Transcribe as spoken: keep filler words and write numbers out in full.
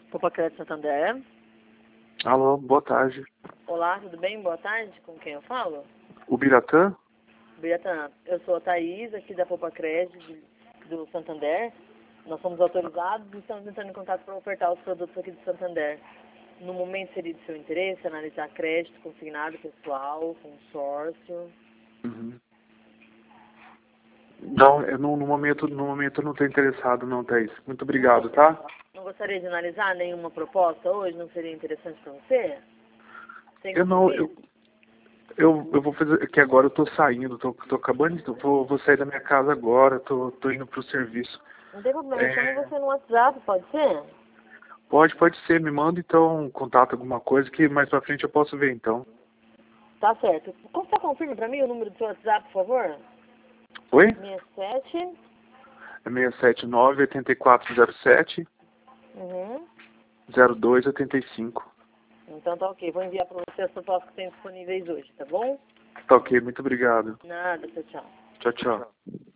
Popacred Santander. Alô, boa tarde. Olá, tudo bem? Boa tarde. Com quem eu falo? O Biratã? Biratã, eu sou a Thaís, aqui da Popacred do Santander. Nós somos autorizados e estamos entrando em contato para ofertar os produtos aqui do Santander. No momento seria de seu interesse analisar crédito, consignado, pessoal, consórcio. Uhum. Não, eu não, no momento, no momento eu não estou interessado não, Thaís. Muito obrigado, tá? Não gostaria de analisar nenhuma proposta hoje? Não seria interessante para você? Sem Eu não, compromisso? eu, eu, eu vou fazer, que agora eu tô saindo, tô, tô acabando, de- vou, vou sair da minha casa agora, tô, tô indo pro serviço. Não tem problema, eu É, chamo você no WhatsApp, pode ser? pode, pode ser, me manda então um contato, alguma coisa que mais pra frente eu posso ver então. Tá certo. Como você confirma para mim o número do seu WhatsApp, por favor? Oi? sessenta e sete. É seis sete nove, oito quatro zero sete, Uhum. zero dois oito cinco. Então tá ok. Vou enviar para você as propostas que tem disponíveis hoje, tá bom? Tá ok, muito obrigado. Nada, tchau, tchau. Tchau, tchau.